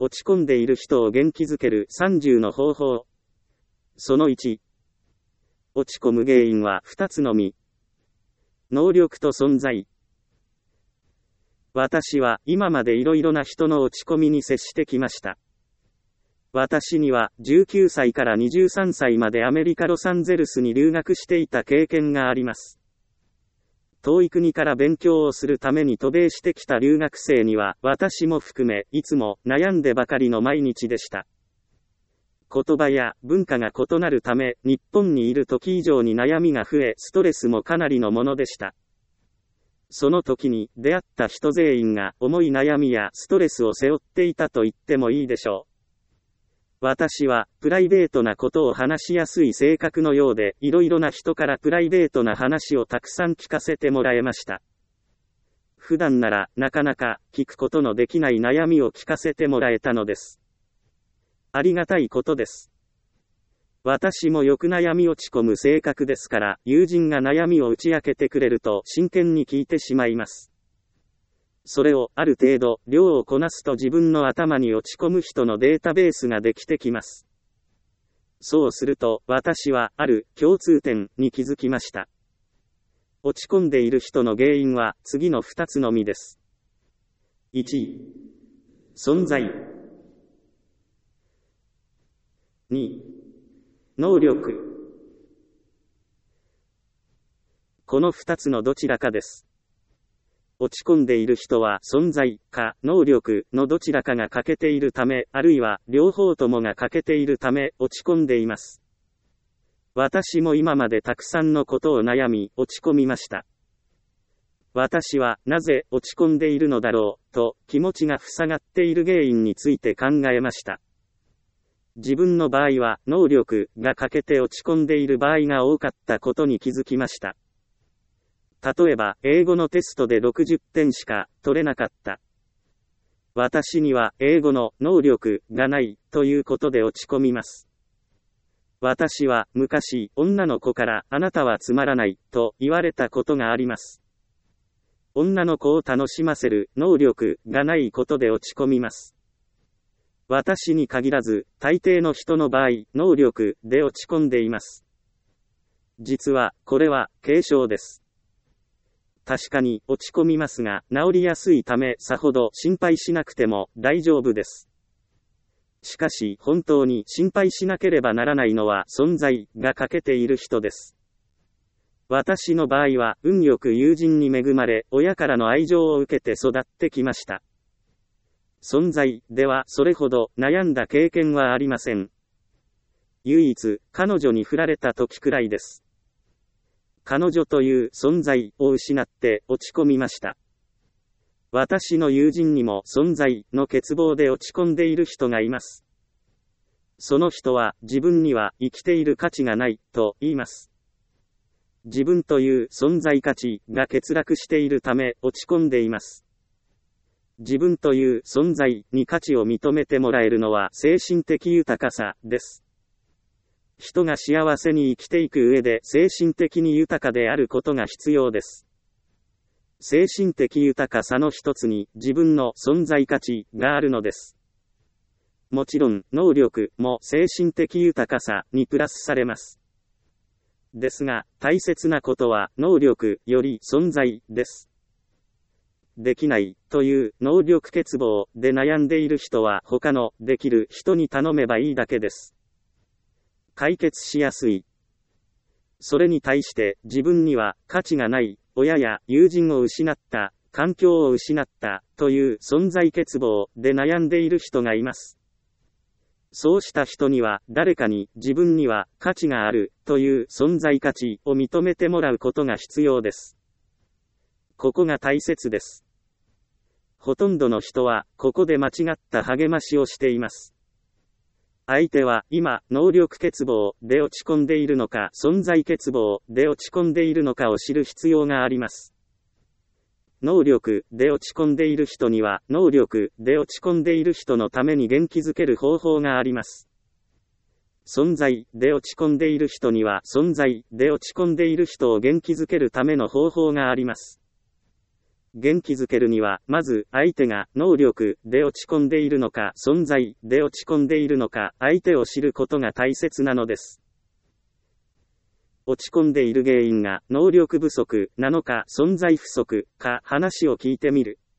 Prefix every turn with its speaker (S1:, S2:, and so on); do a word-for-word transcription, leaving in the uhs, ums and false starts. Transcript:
S1: 落ち込んでいる人を元気づけるさんじゅうの方法。そのいち。落ち込む原因はふたつのみ。能力と存在。私は今までいろいろな人の落ち込みに接してきました。私にはじゅうきゅうさいからにじゅうさんさいまでアメリカ・ロサンゼルスに留学していた経験があります。遠い国から勉強をするために渡米してきた留学生には私も含めいつも悩んでばかりの毎日でした。言葉や文化が異なるため日本にいる時以上に悩みが増えストレスもかなりのものでした。その時に出会った人全員が重い悩みやストレスを背負っていたと言ってもいいでしょう。私はプライベートなことを話しやすい性格のようで、いろいろな人からプライベートな話をたくさん聞かせてもらえました。普段ならなかなか聞くことのできない悩みを聞かせてもらえたのです。ありがたいことです。私もよく悩み落ち込む性格ですから、友人が悩みを打ち明けてくれると真剣に聞いてしまいます。それをある程度量をこなすと自分の頭に落ち込む人のデータベースができてきます。そうすると私はある共通点に気づきました。落ち込んでいる人の原因は次のふたつのみです。いち、存在。に、能力。このふたつのどちらかです。落ち込んでいる人は存在か能力のどちらかが欠けているため、あるいは両方ともが欠けているため落ち込んでいます。私も今までたくさんのことを悩み落ち込みました。私はなぜ落ち込んでいるのだろうと気持ちが塞がっている原因について考えました。自分の場合は能力が欠けて落ち込んでいる場合が多かったことに気づきました。例えば、英語のテストでろくじゅってんしか取れなかった。私には英語の能力がないということで落ち込みます。私は昔、女の子からあなたはつまらないと言われたことがあります。女の子を楽しませる能力がないことで落ち込みます。私に限らず、大抵の人の場合、能力で落ち込んでいます。実は、これは軽症です。確かに落ち込みますが、治りやすいためさほど心配しなくても大丈夫です。しかし本当に心配しなければならないのは存在が欠けている人です。私の場合は運よく友人に恵まれ、親からの愛情を受けて育ってきました。存在ではそれほど悩んだ経験はありません。唯一彼女に振られた時くらいです。彼女という存在を失って落ち込みました。私の友人にも存在の欠乏で落ち込んでいる人がいます。その人は自分には生きている価値がないと言います。自分という存在価値が欠落しているため落ち込んでいます。自分という存在に価値を認めてもらえるのは精神的豊かさです。人が幸せに生きていく上で精神的に豊かであることが必要です。精神的豊かさの一つに自分の存在価値があるのです。もちろん能力も精神的豊かさにプラスされます。ですが大切なことは能力より存在です。できないという能力欠乏で悩んでいる人は他のできる人に頼めばいいだけです。解決しやすい。それに対して自分には価値がない、親や友人を失った、環境を失ったという存在欠乏で悩んでいる人がいます。そうした人には誰かに自分には価値があるという存在価値を認めてもらうことが必要です。ここが大切です。ほとんどの人はここで間違った励ましをしています。相手は今能力欠乏で落ち込んでいるのか存在欠乏で落ち込んでいるのかを知る必要があります。能力で落ち込んでいる人には能力で落ち込んでいる人のために元気づける方法があります。存在で落ち込んでいる人には存在で落ち込んでいる人を元気づけるための方法があります。 元気づけるには、まず、相手が能力で落ち込んでいるのか、存在で落ち込んでいるのか、相手を知ることが大切なのです。落ち込んでいる原因が能力不足なのか、存在不足か、話を聞いてみる。